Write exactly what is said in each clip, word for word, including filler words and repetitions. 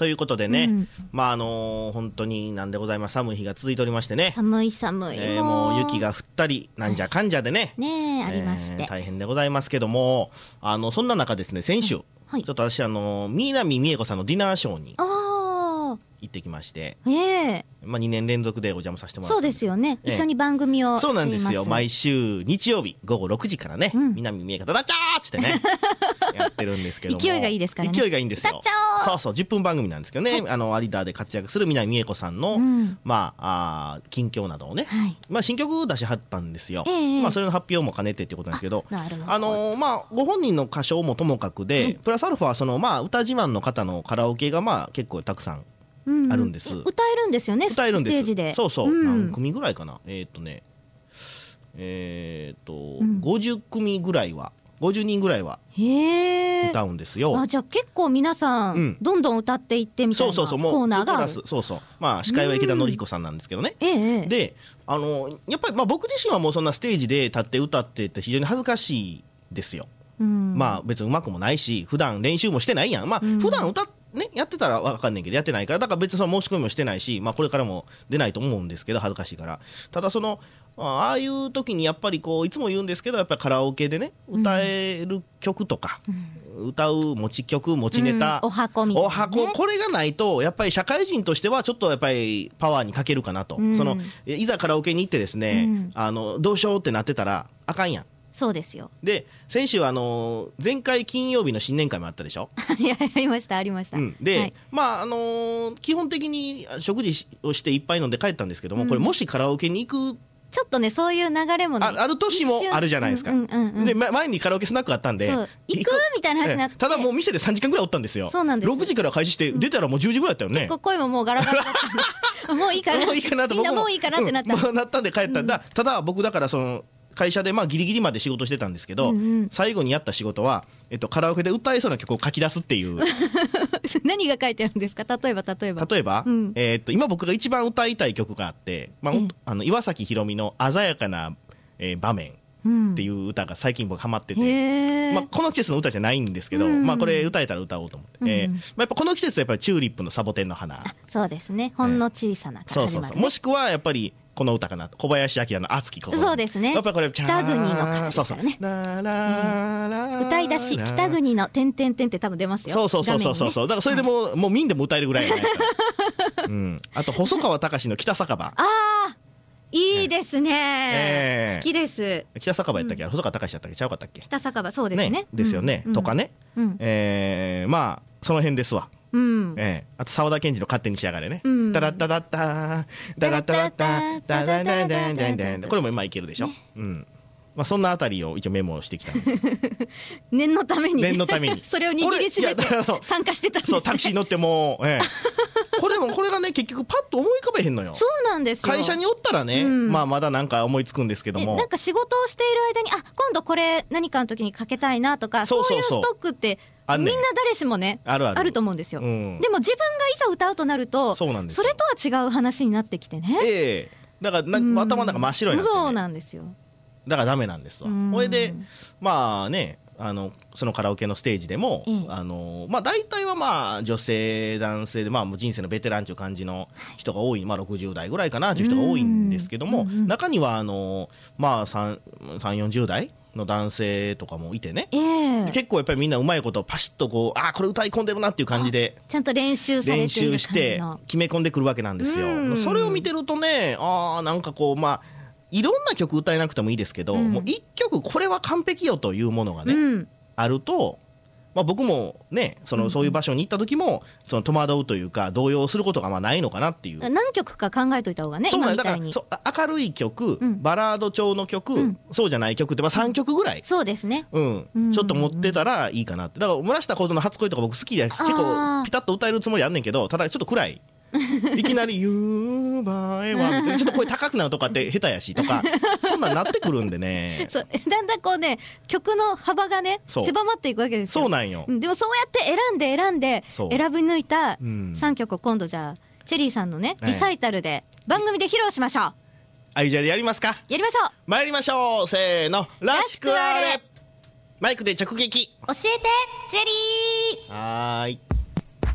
ということでね、 うん、 まああのー、本当になんでございます、寒い日が続いておりましてね、 寒い寒い、 えー、もう雪が降ったりなんじゃかんじゃでね、 ねえありまして、 えー、大変でございますけども、あのそんな中ですね、先週、はい、ちょっと私あの南美恵子さんのディナーショーに行ってきまして、 えーまあ、にねん連続でお邪魔させてもらって、 そうですよね、 えー、 一緒に番組をしています。 そうなんですよ、毎週日曜日ごごろくじからね、うん、南美恵子とダッチャーってねやってるんですけども、 勢いがいいですからね、 勢いがいいんですよ。そうそう、じゅっぷん番組なんですけどね、はい、あの有田で活躍する南美恵子さんの、うん、まあ、あ近況などをね、はい、まあ、新曲出しはったんですよ、えーまあ、それの発表も兼ねてっていうことなんですけど、あ、あのー、まあ、ご本人の歌唱もともかくで、はい、プラスアルファその、まあ、歌自慢の方のカラオケがまあ結構たくさんあるんです、うん、 歌えるんですよね、 歌えるんですステージで。 そうそう、 うん、 何組ぐらいかな、えー、っとねえー、っと、うん、ごじゅっくみぐらいはごじゅうにんぐらいは歌うんですよ。 あ、じゃあ結構皆さん、うん、どんどん歌っていってみたいなコーナーがある。 そうそう、まあ司会は池田典彦さんなんですけどね、 うん、ええ、 であのやっぱり、まあ、僕自身はもうそんなステージで立って歌ってって非常に恥ずかしいですよ、うん、まあ別にうまくもないし普段練習もしてないやん、まあ、うん、普段歌ってね、やってたら分かんないけどやってないから、だから別にその申し込みもしてないし、まあ、これからも出ないと思うんですけど恥ずかしいから。ただそのああいう時にやっぱりこういつも言うんですけど、やっぱりカラオケでね歌える曲とか、うん、歌う持ち曲持ちネタ、 うん、お箱みたいな、ね、お箱、 これがないとやっぱり社会人としてはちょっとやっぱりパワーに欠けるかなと、うん、そのいざカラオケに行ってですね、うん、あのどうしようってなってたらあかんやん。 そうですよ。 で先週あの前回金曜日の新年会もあったでしょいや、ありましたありました、うん、 で、 はい、 まああのー、基本的に食事をしていっぱい飲んで帰ったんですけども、うん、これもしカラオケに行くちょっとねそういう流れもねあ, ある年もあるじゃないですか、うんうんうんうん、で前にカラオケスナックあったんでそう行くみたいな話になって、 ただもう店でさんじかんぐらいおったんですよ。 そうなんです。 ろくじから開始して、うん、出たらもうじゅうじぐらいだったよね。 結構声ももうガラガラだったんでもういいかなもういいかなとみんなもういいかなってなった、 うんまあ、なったんで帰ったんだ、うん、ただ僕だからその会社でまあギリギリまで仕事してたんですけど、うんうん、最後にやった仕事は、えっと、カラオケで歌えそうな曲を書き出すっていう何が書いてあるんですか。例えば例えば例えば、 うん、 えー、っと今僕が一番歌いたい曲があって、まあ、あの岩崎宏美の鮮やかな、えー、場面っていう歌が最近僕ハマってて、うんまあ、この季節の歌じゃないんですけど、うんまあ、これ歌えたら歌おうと思って、うんえーまあ、やっぱこの季節はやっぱりチューリップのサボテンの花、 そうですね、ほんの小さなから始まる、ね、 そうそうそう、もしくはやっぱりこの歌かな、小林明の熱き心。 そうですね、 やっぱりこれ北国の歌ですからね。 そうそうラララうん、歌い出し北国の点々点って多分出ますよ。 そうそうそうそうそう、ね、だからそれでもう、はい、もうみんでも歌えるぐらいじゃないですか、うん、あと細川たかしの北酒場ああいいですね、えー、好きです。 北酒場やったっけ、うん、細川たかしやったっけ、ちゃうかったっけ。 北酒場そうです ね, ねですよね、うん、とかね、うんえー、まあその辺ですわ。うんええ、あと沢田研二の勝手に仕上がれね、うん、タラッタラッタタラッタラッタタダダダダダダこれも今いけるでしょ、ねうんまあ、そんなあたりを一応メモしてきたんです念のために念のためにそれを握りしめて参加してたんです、ね、 そうタクシー乗ってもう、ええ、これもこれがね結局パッと思い浮かべへんのよ。 そうなんですよ。 会社におったらね、うんまあ、まだなんか思いつくんですけども、 なんか仕事をしている間にあ今度これ何かの時にかけたいなとか、そうそうそういうストックってみんな誰しもね あ, るあ, るあると思うんですよ、うん、でも自分がいざ歌うとなると そ, それとは違う話になってきてね、 ええ、だからな頭の中真っ白になって、ね、 そうなんですよ。 だからダメなんですわ。これでまあねあのそのカラオケのステージでも、ええあのまあ、大体はまあ女性男性で、まあ、もう人生のベテランという感じの人が多い、まあ、ろくじゅう代ぐらいかなという人が多いんですけども、中にはあの、まあ、さんじゅうよんじゅう代の男性とかもいてね、えー、結構やっぱりみんなうまいことパシッとこうあこれ歌い込んでるなっていう感じでちゃんと練習されてる感じの練習して決め込んでくるわけなんですよ。それを見てるとねあなんかこうまあいろんな曲歌えなくてもいいですけど、うん、もういっきょくこれは完璧よというものがね、うん、あると、まあ、僕もねその、うん、そういう場所に行った時もその戸惑うというか動揺することがまあないのかなっていう。 何曲か考えといた方がね。 そうなんだからそう明るい曲、うん、バラード調の曲、うん、そうじゃない曲ってまあさんきょくぐらい、 そうですね、 うんうん、ちょっと持ってたらいいかなって。だから漏らしたことの初恋とか僕好きで結構ピタッと歌えるつもりあんねんけど、ただちょっと暗いいきなり「夕場へは」みたいなちょっと声高くなるとかって下手やしとかそんなんなってくるんでねそうだんだんこうね曲の幅がね狭まっていくわけですよ。 そうなんよ。 でもそうやって選んで選んで選び抜いたさんきょくを今度じゃあチェリーさんのねリサイタルで番組で披露しましょう。 あいじゃあやりますか。 やりましょう。 参りましょう。せーのらしくあれ。マイクで直撃教えてチェリー。 はーい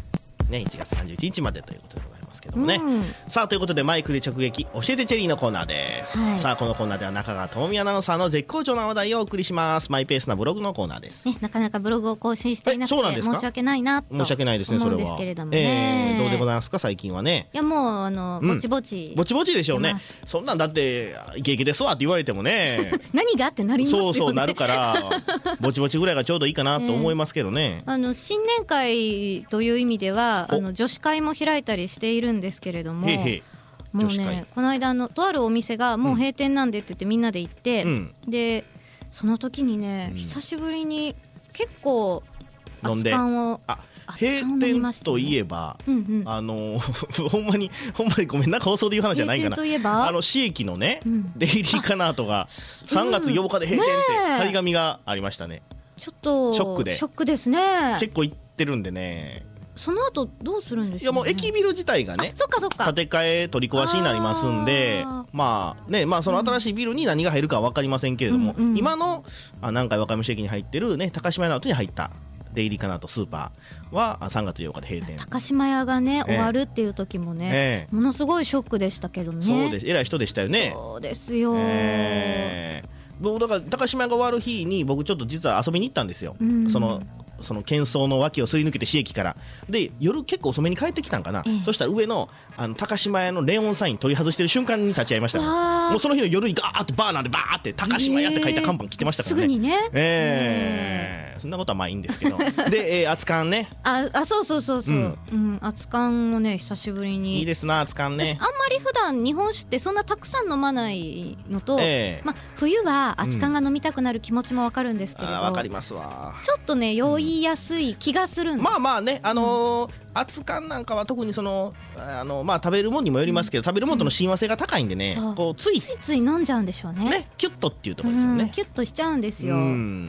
ね、いちがつさんじゅういちにちまでということでございますけどもね、うん、さあということでマイクで直撃教えてチェリーのコーナーです、はい、さあこのコーナーでは中川智美アナウンサーの絶好調な話題をお送りします。マイペースなブログのコーナーです、 ね、なかなかブログを更新していなくて申し訳ないなと思うんですけれどもね、 えー、どうでございますか最近はね。 いやもうあの、うん、ぼちぼちぼちぼちでしょうね。そんなんだってイケイケですわって言われてもね何がってなりますよね。 そうそうなるからぼちぼちぐらいがちょうどいいかなと思いますけどね、 えー、あの新年会という意味ではあの女子会も開いたりしているんですけれども、へへもうねこの間のとあるお店がもう閉店なんでって言ってみんなで行って、うん、でその時にね、うん、久しぶりに結構熱燗をあ閉店といえば、うんうん、あのほんまにほんまにごめんなんか放送で言う話じゃないかな。あの市駅のね、うん、デイリーカナートがさんがつようかで閉店って張り紙がありましたね。 ちょっとショックでショックですね。 結構行ってるんでね。 その後どうするんでしょうね。 いやもう駅ビル自体がねそっかそっか建て替え取り壊しになりますんで、まあねまあその新しいビルに何が入るかは分かりませんけれども、うんうん、今のあ南海和歌山市駅に入ってるね高島屋の後に入ったデイリーカナートスーパーはさんがつようかで閉店。 高島屋がね、えー、終わるっていう時もね、えー、ものすごいショックでしたけどね。 そうです偉い人でしたよね。 そうですよ、 えー、僕だから高島屋が終わる日に僕ちょっと実は遊びに行ったんですよ、うん、そのその喧騒の脇をすり抜けて市駅からで夜結構遅めに帰ってきたんかな、ええ、そしたら上 の, あの高島屋のレオンサイン取り外してる瞬間に立ち会いました、ね、もうその日の夜にガーッとバーナーでバーって高島屋って書いた看板切ってましたからね、 えー、すぐにね、 えー、そんなことはまあいいんですけどで、えー、熱燗ねああそうそうそうそう、うんうん、熱燗をね久しぶりにいいですな熱燗ね。 私あんまり普段日本酒ってそんなたくさん飲まないのと、えーま、冬は熱燗が飲みたくなる気持ちもわかるんですけれど、うん、 わかりますわ。 ちょっとね酔いやすい気がするんです、うん、 まあまあねあのーうん熱燗なんかは特にそのあの、まあ、食べるものにもよりますけど、うん、食べるものとの親和性が高いんでね、うん、こうついついつい飲んじゃうんでしょう ね, ねキュッとっていうところですよね、うん、 キュッとしちゃうんですよ、うん、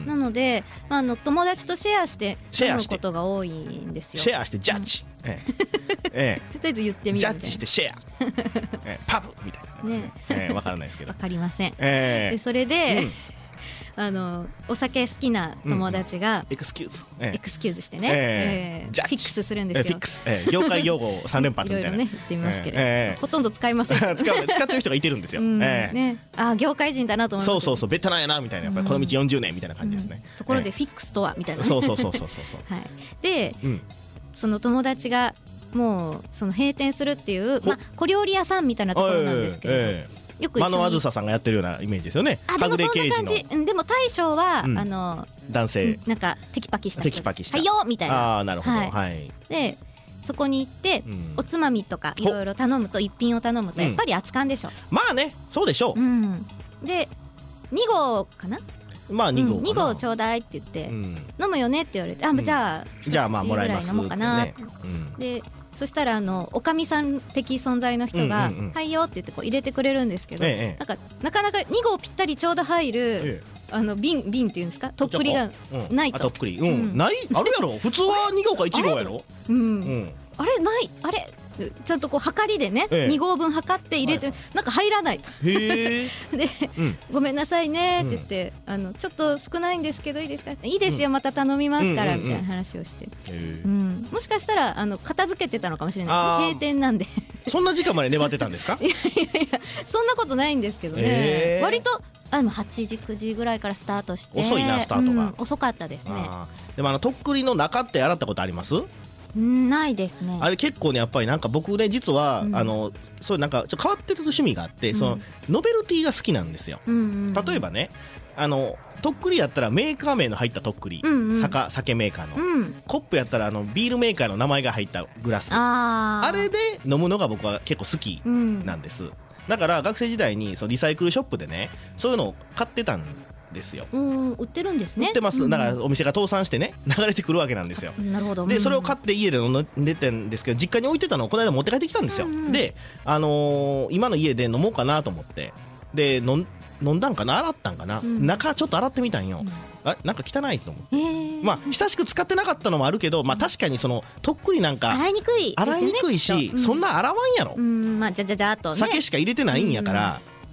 なので、まあ、あの友達とシェアして飲むことが多いんですよ。 シェアしてジャッジ、うんええええ、 とりあえず言ってみるみたいなジャッジしてシェア、ええ、パブみたいなねええ、分からないですけど分かりません、 ええ、 でそれで、うんあのお酒好きな友達が、 うん、エクスキューズ、 ええ、エクスキューズしてね、えーえー、フィックスするんですよ、えー、フィックス、 えー、業界用語さん連発みたいな、 いろいろね言ってみますけれど、えー、ほとんど使いません使, 使ってる人がいてるんですよ、 うんえーね、あ業界人だなと思います。 そうそうそうベテランやなみたいなやっぱりこの道よんじゅうねんみたいな感じですね、 うん、ところでフィックスとはみたいな、ね、 そうそうそうそうそうはい、で、うん、その友達がもうその閉店するっていう、まあ、小料理屋さんみたいなところなんですけど、えーえーよく間野あずささんがやってるようなイメージですよね。 あでもそんな感じ。でも大将は、うん、あの男性なんかテキパキしたテキパキしたはいよみたいな。 あなるほど、はいはい、 でそこに行って、うん、おつまみとかいろいろ頼むと一品を頼むとやっぱり熱燗でしょ、 うん、まあねそうでしょう、 うん、でに号かなまあに号かな、うん、 に号ちょうだいって言って、うん、飲むよねって言われてあ、うん、じゃあじゃあまあもらいます飲もうかな、ねうん、でそしたらあのおかみさん的存在の人が、うんうんうん、はいよって言ってこう入れてくれるんですけど、ええ、なんかなかなかに号ぴったりちょうど入る、ええ、あの瓶瓶っていうんですかとっくりがないと、うん、 とっくり、うんうん、ないあるやろ普通はに号かいち号やろうん、うんあれないあれちゃんとこう測りでね、ええ、に号分測って入れて、はい、なんか入らないとへで、うん、ごめんなさいねって言って、うん、あのちょっと少ないんですけどいいですかいいですよ、うん、また頼みますから、うんうんうん、みたいな話をして、うん、もしかしたらあの片付けてたのかもしれない閉店なんでそんな時間まで粘ってたんですかいやいやいやそんなことないんですけどね割とあのはちじくじぐらいからスタートして遅いなスタートが、うん、 遅かったですね。 でもあのとっくりの中って洗ったことあります？ ないですね。 あれ結構ねやっぱりなんか僕ね実は、うん、あのそうなんかちょっと変わってる趣味があって、うん、そのノベルティが好きなんですよ、うんうん、例えばねあのとっくりやったらメーカー名の入ったとっくり、うんうん、酒, 酒メーカーの、うん、コップやったらあのビールメーカーの名前が入ったグラス あ, あれで飲むのが僕は結構好きなんです、うん、だから学生時代にそのリサイクルショップでねそういうのを買ってたんですよ。 うん売ってるんですね。 売ってます。だからお店が倒産してね流れてくるわけなんですよ。 なるほど。 でそれを買って家で飲んでたんですけど実家に置いてたのをこの間持って帰ってきたんですよ、うんうん、で、あのー、今の家で飲もうかなと思ってで飲ん飲んだんかな洗ったんかな、うん、中ちょっと洗ってみたんよ、うん、あなんか汚いと思って、えー、まあ久しく使ってなかったのもあるけど、まあ、確かにそのとっくりなんか洗いにくい、ね、 洗いにくいし、うん、そんな洗わんやろ、 うんまあ、じゃじゃじゃっと、ね、 酒しか入れてないんやから、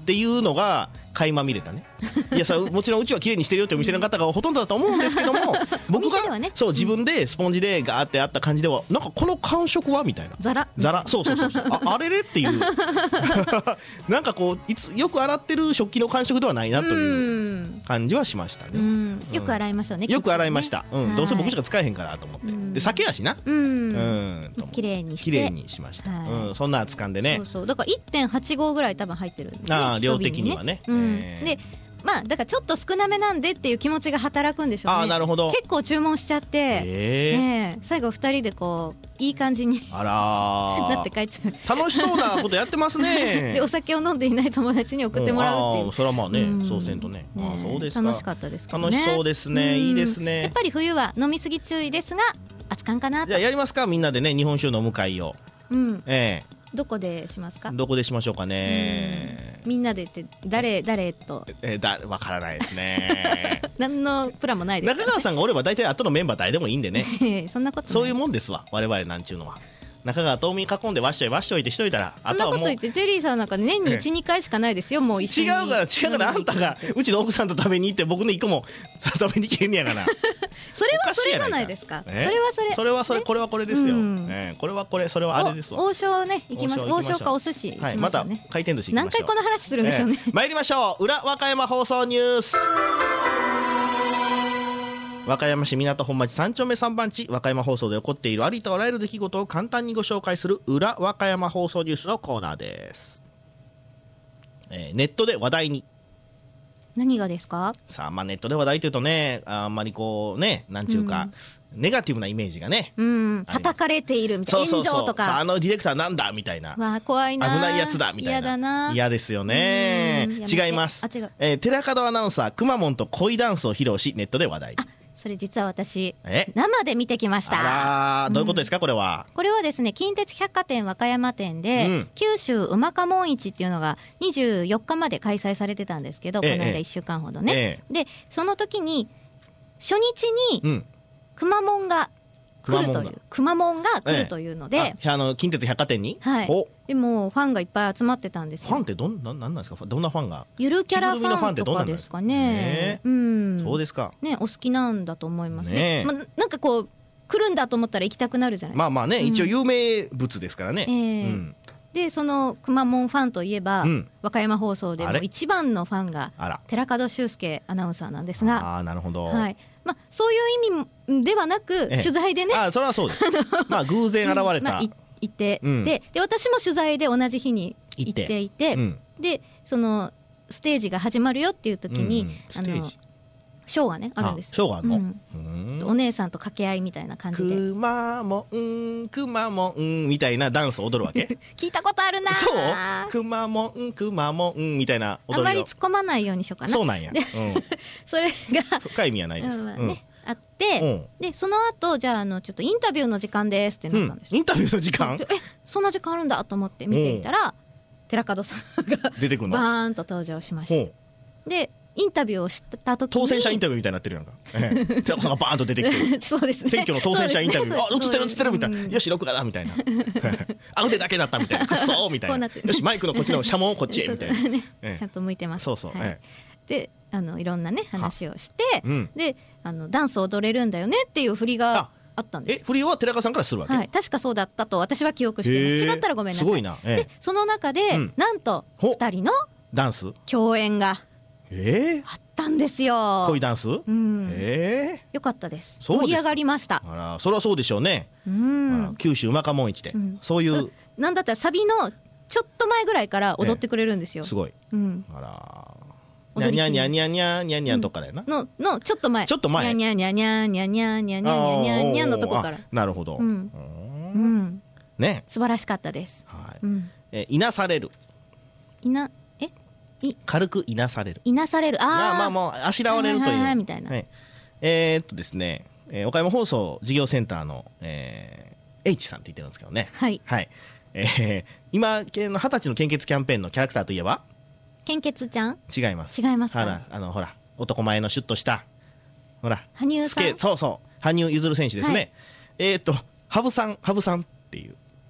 っていうのが垣間見れたね。いやさもちろんうちは綺麗にしてるよってお店の方がほとんどだと思うんですけども僕が、ね、そう自分でスポンジでガーってあった感じではなんかこの感触はみたいなザラザラそうそうそうそう あ, あれれっていうなんかこういつよく洗ってる食器の感触ではないなという感じはしましたね。うん、 よく洗いましょうね。 よく洗いました、うん、どうせ僕しか使えへんからと思ってで酒やしなうん、うん、 綺麗にして綺麗にしました、はいうん、そんな扱んでね。 そうそうだから いってんはちご ぐらい多分入ってるんですね。 ああ量的にはね、 うんえー、でまあだからちょっと少なめなんでっていう気持ちが働くんでしょうね。 あなるほど。 結構注文しちゃって、えーね、最後ふたりでこういい感じにあらなって帰っちゃう。楽しそうなことやってますねでお酒を飲んでいない友達に送ってもらうっていう、うん、 あそれはまあね、うん、そうせんとね、ねあそうですか。 楽しかったですけどね。 楽しそうですね、うん、いいですね。 やっぱり冬は飲みすぎ注意ですが熱燗かなと。 じゃあやりますかみんなでね日本酒飲む会を、うんええどこでしますか。 どこでしましょうかね。 みんなでって誰誰とえだわからないですね何のプランもないです、ね、 中川さんがおれば大体後のメンバー誰でもいいんでねそんなことない。 そういうもんですわ我々なんちゅうのは。中川冬眠囲んでわっしょいわっしょいってしといたらあとはもうそんなこと言ってジェリーさんなんか年に いち,に 回しかないですよもう一緒に。 違うから違うからあんたがうちの奥さんと食べに行って僕の一個も食べに行けんねやからそれはそれじゃないですか。それはそれそれはそれこれはこれですよ、うんえー、これはこれそれはあれですわ。 王将ね行きましょう。王将かお寿司行きましょうね、はい、 また回転寿司行きましょう。 何回この話するんでしょうね、 えー、参りましょう。裏和歌山放送ニュース。和歌山市港本町さん丁目さん番地和歌山放送で起こっているありとあらゆる出来事を簡単にご紹介する裏和歌山放送ニュースのコーナーです、えー、ネットで話題に。 何がですか。 さあ、まあ、ネットで話題というとねあんまりこうねなんちゅうか、うん、ネガティブなイメージがね、うん、 叩かれているみたいな炎上とかそうそうそうあのディレクターなんだみたいな、 わ怖いな危ないやつだみたいな。嫌だな。嫌ですよね。違います。あ違う、えー、寺門アナウンサーくまモンと恋ダンスを披露しネットで話題。 あそれ実は私生で見てきました。 あらどういうことですか、うん、これは。 これはですね近鉄百貨店和歌山店で、うん、九州うまかもん市っていうのがにじゅうよっかまで開催されてたんですけど、ええ、この間いっしゅうかんほどね、ええ、でその時に初日にくまモンが来るというくまモンが来るというので、ええ、ああの近鉄百貨店に、 はい、でもファンがいっぱい集まってたんですよ。 ファンってどん な, なんなんですか。どんなファンが。 ゆるキャラファンとかですかね。 うん、そうですかね。お好きなんだと思いますね。ねま、なんかこう来るんだと思ったら行きたくなるじゃないですか。 まあまあね、うん、一応有名物ですからね、えーうんでそのくまモンファンといえば、うん、和歌山放送でも一番のファンが寺門修介アナウンサーなんですが。 あなるほど、 はいまあ、そういう意味ではなく取材でね、 あそれはそうですまあ偶然現れた、まあ、 い行って、うん、で, で私も取材で同じ日に行っていて、うん、でそのステージが始まるよっていう時に、うんうん、あのショーがねあるんですよ。 ショーがあるの、 うんお姉さんと掛け合いみたいな感じでくまモンくまモンみたいなダンスを踊るわけ聞いたことあるな。 そうくまモンくまモンみたいな踊りをあまり突っ込まないようにしようかな。 そうなんや、うん、 それが深い意味はないです、 うんうんねあって、うん、でその後じゃあ、あのちょっとインタビューの時間ですってなったんです、 うん、インタビューの時間えそんな時間あるんだと思って見ていたら、寺門さんが出てくるのバーンと登場しましてでインタビューをした時に当選者インタビューみたいになってるやんか、ええ、寺門さんがバーンと出てきてそうです、ね、 選挙の当選者インタビュー、ね、あ映ってる映ってるみたいな、よし録画だみたいなあ腕だけだったみたいなくっそーみたいなよしマイクのこっちのシャモンこっちへみたいなねええ、ちゃんと向いてます。 そうそう、はいええ、であのいろんなね話をして、うん、であのダンス踊れるんだよねっていう振りがあったんです。 え振りは寺川さんからするわけ、 はい、確かそうだったと私は記憶しています。違ったらごめんなさい。 すごいな、ええ、でその中で、うん、なんとふたりのダンス共演がえあったんですよ。 恋ダンス、うんえー、よかったです。盛り上がりました。 あらそれはそうでしょうね、うん、九州うまかもん市で、うん、そういうなんだったらサビのちょっと前ぐらいから踊ってくれるんですよ、 えー、すごい、 うん、 あらにゃにゃにゃにゃにゃにゃにゃんとかだよな、 ののちょっと前ちょっと前にゃにゃにゃにゃにゃにゃにゃにゃにゃにゃにゃのとこから。 なるほど、うんうん、ね素晴らしかったです。 はい、うん、えいなされるいな軽くいなされるいなされるあまあまあもうあしらわれるという、はいはいはい、 みたいな、はい、 えー、っとですね、えー、岡山放送事業センターの、えー、H さんって言ってるんですけどねはい、 はいえー、今系の二十歳の献血キャンペーンのキャラクターといえば献血ちゃん違います違いますか。 ほらあのほら男前のシュッとしたほら羽生さんそうそう羽生結弦選手ですね、はい、えー、っと羽生さん羽生さんっていう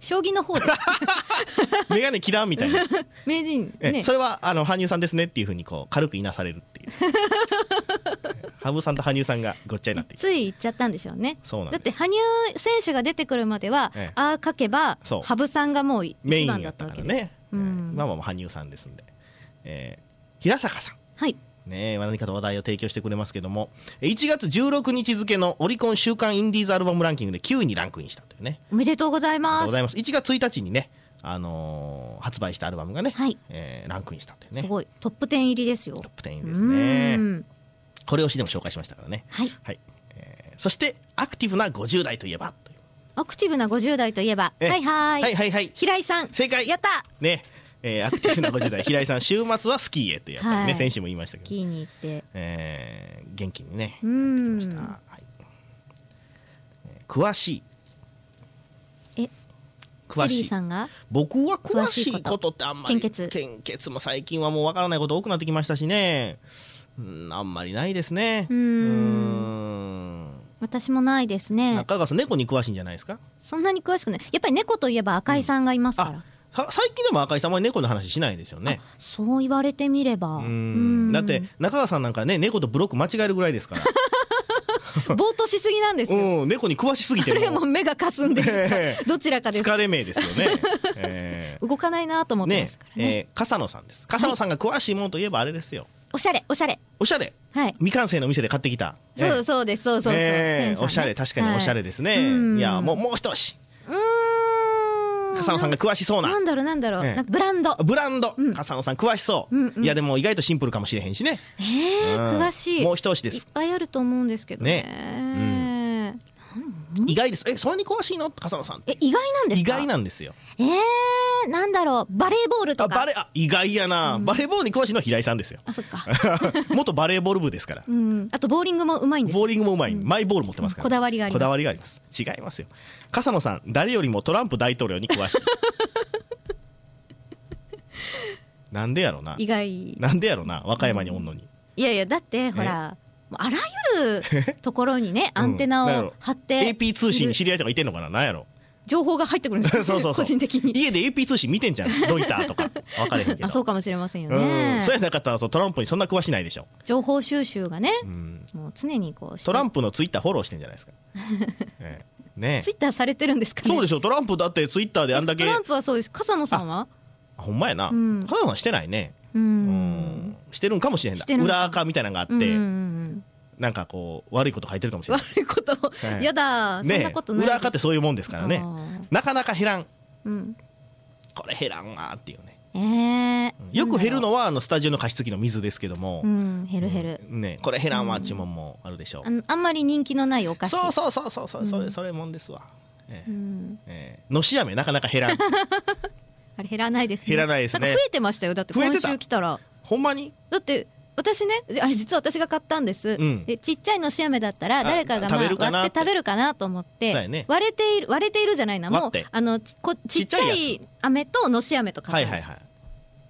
将棋の方でメガネ切らんみたいな名人、ね、 それはあの羽生さんですねっていうふうにこう軽くいなされるっていう羽生さんと羽生さんがごっちゃになっている、 つい言っちゃったんでしょうね。 そうなんだって羽生選手が出てくるまでは、ええ、ああ書けば羽生さんがもう一番だったわけです。メインやったからね、うん、 今はもう羽生さんですんで、えー、平坂さん、 はいね、何かと話題を提供してくれますけども、いちがつじゅうろくにち付のオリコン週間インディーズアルバムランキングできゅういにランクインしたというね。 おめでとうございます。 ありがとうございます。いちがつついたちにね、あのー、発売したアルバムがね、 はい、 えー、ランクインしたというね。 すごいトップじゅう入りですよ。 トップじゅう入りですね。これをしでも紹介しましたからね。 はい、 はい、えー、そしてアクティブなごじゅう代といえばという、 アクティブなごじゅう代といえば、はいはいはいはいはい、 平井さん正解やったね。えー、アクティブなごじゅう代平井さん週末はスキーへとやっぱりね、はい、先週も言いましたけど、 スキーに行って、 えー、元気にねうんやってきました、はい、えー、詳しいえ詳しいさんが僕は詳しいことってあんまり献血献血も最近はもうわからないこと多くなってきましたしね、うん、あんまりないですね。 うーんうーん私もないですね。 中川さん猫に詳しいんじゃないですか。 そんなに詳しくない。やっぱり猫といえば赤井さんがいますから、うん最近でも赤井さんは猫の話しないですよね。 そう言われてみれば、 うんだって中川さんなんかね猫とブロック間違えるぐらいですからぼーっとしすぎなんですよ、 うん、猫に詳しすぎてあれも目がかすんでる、えー、どちらかです。 疲れ目ですよね、えー、 動かないなと思ってますからね。ね、 えー、笠野さんです。笠野さんが詳しいものといえばあれですよ、はい、 おしゃれおしゃれおしゃれ、はい、未完成の店で買ってきた、 そう、ね、そうですそうそうそう、 えーね、おしゃれ確かにおしゃれですね、はい、いやもうもう一押し笠野さんが詳しそうな、 なんだろうなんだろう、ええ、なんかブランドブランド、うん、笠野さん詳しそう、うんうん、いやでも意外とシンプルかもしれへんしね。 えー、うん、詳しい。 もう一押しです。 いっぱいあると思うんですけどね、ね、 うん、意外です。えそれに詳しいの笠野さん。 え意外なんですか。 意外なんですよ。 えー、なんだろうバレーボールとか。 あバレあ意外やな、うん、バレーボールに詳しいのは平井さんですよ。 あそっか元バレーボール部ですから、 うん、あとボーリングもうまいんです。 ボーリングもうまい、うん、マイボール持ってますから、 こだわりがあります。 こだわりがあります。違いますよ。笠野さん誰よりもトランプ大統領に詳しいなんでやろな。 意外。 なんでやろな和歌山におんのに、うん、 いやいやだってほらあらゆるところにねアンテナを張って、うん、 エーピー 通信に知り合いとかいてんのかな。なんやろ情報が入ってくるんですよそうそうそう個人的に家で エーピー 通信見てんじゃんロイターとか分かれへんけどあそうかもしれませんよね、 うん、そうやなかったらトランプにそんな詳しないでしょ。 情報収集がね、うん、もう常にこうトランプのツイッターフォローしてんじゃないですか、ええね、 ツイッターされてるんですかね。 そうでしょ。トランプだってツイッターであんだけ。 トランプはそうです。笠野さんはほんまやな、うん、笠野さんしてないね。 うんうんしてるんかもしれへんだ。裏垢みたいなのがあって、うんうんうん、なんかこう悪いこと書いてるかもしれない。 悪いこと、はい、やだ、ね、そんなことないです。 裏垢ってそういうもんですからね。なかなか減らん、 うん、 これ減らんわっていうね、 えー、 よく減るのはあのスタジオの加湿器の水ですけども、 うん、減る減る、 うんね、これ減らんわっていうもんもあるでしょう、 うん、あ, あんまり人気のないお菓子。 そうそうそうそうそれ、うん、それそれもんですわ、えーうんえー、のし飴なかなか減らんあれ減らないですね。 減らないですね。 なんか増えてましたよ。だって今週来たらほんまに。 だって私ねあれ実は私が買ったんです、うん、でちっちゃいのし飴だったら誰かがまあ割って食べるかなと思って、ね、割れている割れているじゃないなもうあのちこちっちゃい飴とのし飴と買ったんです、はいはいはい、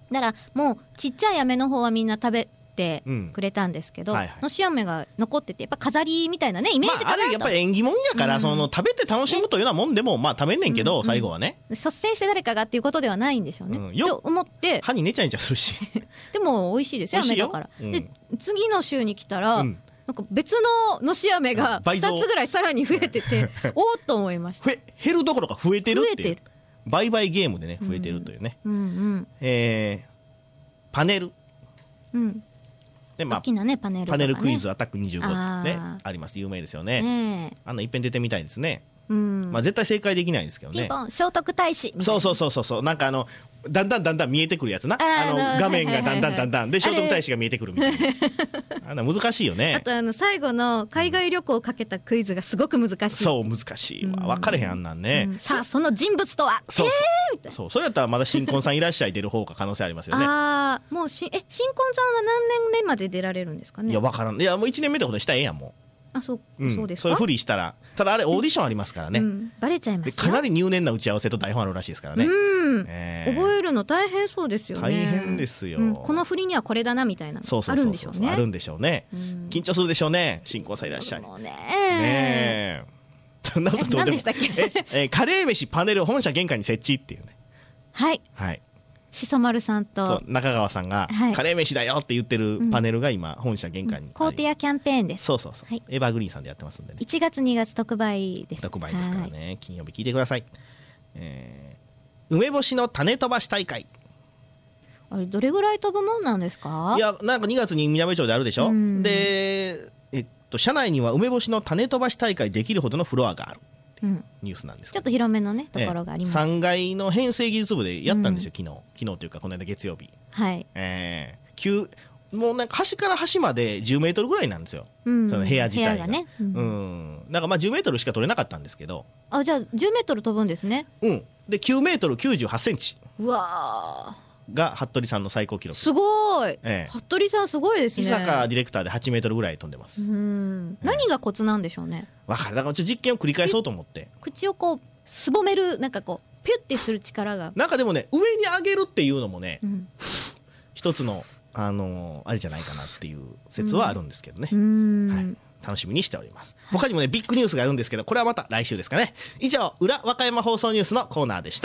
だからもうちっちゃい飴の方はみんな食べてくれたんですけど、うんはいはい、のし飴が残っててやっぱ飾りみたいなねイメージかなと、 まあ、あれやっぱり縁起物やから、うん、その食べて楽しむというようなもんでも、ね、まあ食べんねんけど、うんうん、最後はね率先して誰かがっていうことではないんでしょうね、うん、よと思って歯に寝ちゃいんちゃするしでも美味しいですよ飴だから、うん、で次の週に来たら、うん、なんか別ののし飴がふたつぐらいさらに増えてておーっと思いました。 減るどころか増えてるっていう増えてる売買ゲームでね増えてるというね、 うんうんうん、 えー、パネル、 うんでまあ、 大きなねパネルとかね、 パネルクイズアタックにじゅうご、ね、あ, あります有名ですよね、 ねあんな一遍出てみたいですね、 うんまあ、絶対正解できないんですけどね。 ピンポン聖徳太子みたいなそうそうそうそうそうなんかあのだんだんだんだん見えてくるやつな あ, あの画面がだんだんだんだんで聖徳太子が見えてくるみたいな あ, あんな難しいよね。 あとあの最後の海外旅行をかけたクイズがすごく難しい。 そう難しいわ、うん、分かれへんあんなんね、 うん、さあその人物とはそうそう、 えー、みたいなそうそれやったらまだ新婚さんいらっしゃい出る方が可能性ありますよね。 ああもうしえ新婚さんは何年目まで出られるんですかね。 いや分からんいやもういちねんめってことにしたらええやんもう。 あそう、 うん、 そうですか。 そういうふりしたらただあれオーディションありますからね、うん、 バレちゃいますよ。 でかなり入念な打ち合わせと台本あるらしいですからね、 うんえー、覚えるの大変そうですよね。 大変ですよ、 うん、この振りにはこれだなみたいなのあるんでしょうね。 あるんでしょうね、うん、緊張するでしょうね新婚さんいらっしゃい。 ねねそんなことどうでも。 何でしたっけええカレー飯パネル本社玄関に設置っていうね。 はい。 はい。 しそ丸さんと中川さんが、はい、カレー飯だよって言ってるパネルが今、うん、本社玄関に、 コーティアキャンペーンです。 そうそうそう、はい、エバーグリーンさんでやってますんでね。 いちがつにがつ特売です。 特売ですからね、金曜日聞いてください。えー、梅干しの種飛ばし大会、 あれどれぐらい飛ぶもんなんですか？ いやなんかにがつに南町であるでしょ、うん、で、えっと、社内には梅干しの種飛ばし大会できるほどのフロアがある、うん、ニュースなんですけど、 ちょっと広めのねところがあります。 さんがいの編成技術部でやったんですよ、うん、昨日昨日というかこの間月曜日、 はい、 えー、急もうなんか端から端までじゅうメートルぐらいなんですよ、うん、その部屋自体が、部屋がね、うん、うん、なんかまあじゅうメートルしか取れなかったんですけど、 あじゃあじゅうメートル飛ぶんですね。 うんできゅうメートルきゅうじゅうはちセンチ、 うわが服部さんの最高記録。 すごい、 ええ、 服部さんすごいですね。 伊坂ディレクターではちメートルぐらい飛んでます。 うん、ええ、何がコツなんでしょうね。 わかる。だから実験を繰り返そうと思って口をこうすぼめるなんかこうピュッてする力がなんかでもね上に上げるっていうのもね、うん、一つのあのー、あれじゃないかなっていう説はあるんですけどね、うん、はい、楽しみにしております。他にもねビッグニュースがあるんですけどこれはまた来週ですかね。以上裏和歌山放送ニュースのコーナーでした。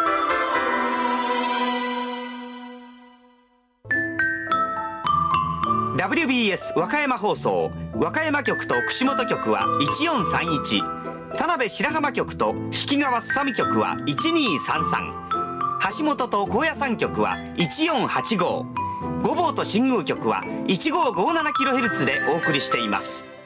ダブリュービーエス 和歌山放送和歌山局と串本局はいちよんさんいち、田辺白浜局と式川すさみ局はいちにさんさん、橋本と高野山局はいちよんはちご、御坊と新宮局はいちごーごーななキロヘルツ でお送りしています。